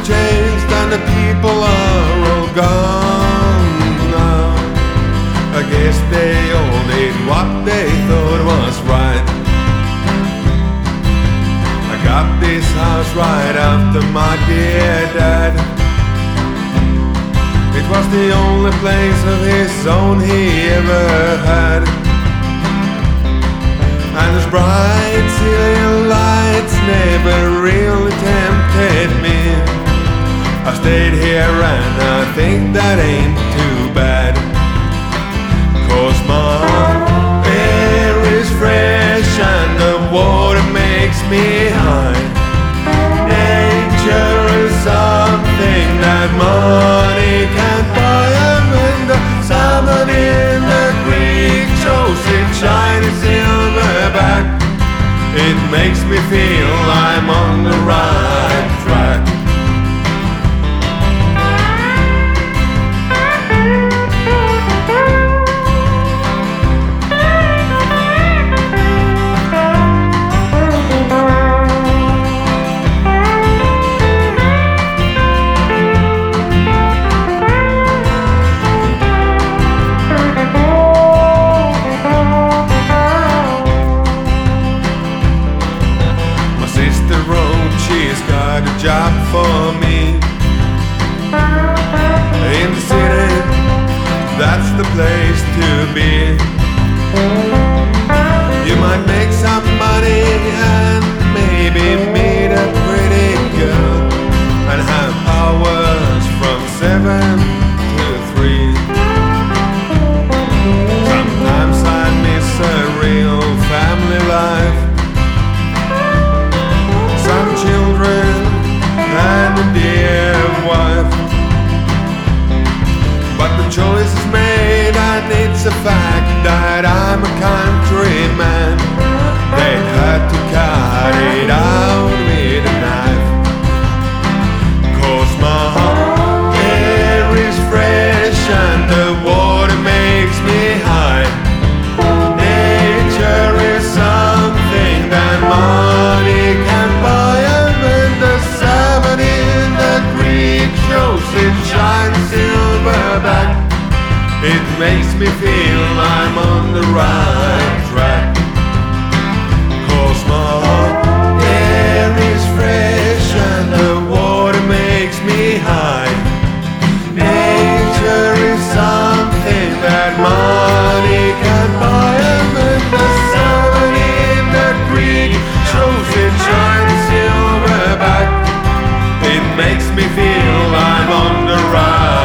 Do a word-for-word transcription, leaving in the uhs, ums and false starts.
changed and the people are all gone now. I guess they all did what they thought was right. I got this house right after my dear dad. It was the only place of his own he ever had. And those bright ceiling lights never really tempted me. I stayed here and I think that ain't too bad. Cause my air is fresh and the water makes me high. Nature is something that money can't buy. And when the salmon in the creek shows its shiny silverback, it makes me feel I'm on the right track. She's got a job for me in the city, that's the place to be. You might make some money and maybe meet a pretty girl and have hours from seven to three. Sometimes I miss a real family life, some children and a dear wife. But the choice is made and it's a fact that I'm a countryman. They had to cut it out with a knife. Cause my air is fresh and the water makes me high. Nature is something that money can't buy. And when the salmon in the creek shows its shiny silverback, it makes me feel I'm on the right track. Cause my air is fresh and the water makes me high. Nature is something that money can't buy. And when the salmon in the creek shows its shiny silverback, it makes me feel I'm on the right